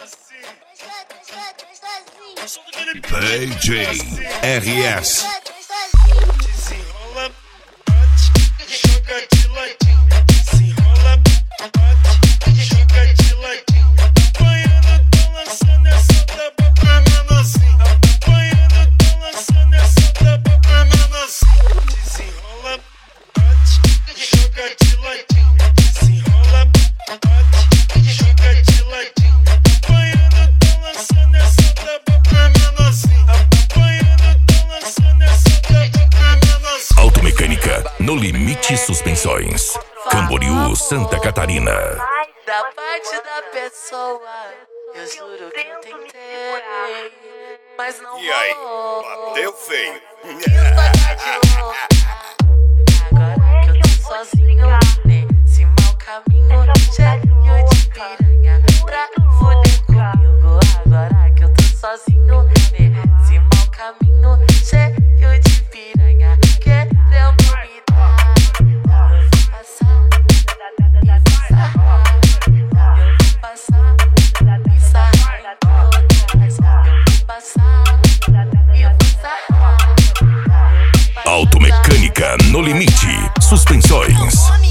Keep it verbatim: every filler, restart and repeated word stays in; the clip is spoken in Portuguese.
D J R S. Desenrola, bate, joga de ladinho. Desenrola, bate, joga de ladinho. Apanhando, tá lançando essa taba pra menorzinho. Apanhando, tá lançando essa taba pra menorzinho. Desenrola, bate, joga de ladinho. Desenrola, bate, joga de ladinho. Apanhando, tá lançando essa taba pra menorzinho. Apanhando, tá lançando essa taba pra menorzinho. Automecânica No Limite Suspensões, Camboriú, Santa Catarina. Da parte da pessoa, eu juro que eu tentei, mas não E aí, rolou. bateu feio. Agora que eu tô sozinho nesse mau caminho, cheio de piranha pra foder comigo. Agora que eu tô sozinho nesse mau caminho, cheio de piranha querendo me dar. Eu vou passar e vou sarrar. Eu vou passar e sarrar em todas. Eu vou passar e vou sarrar. Automecânica No Limite Suspensões.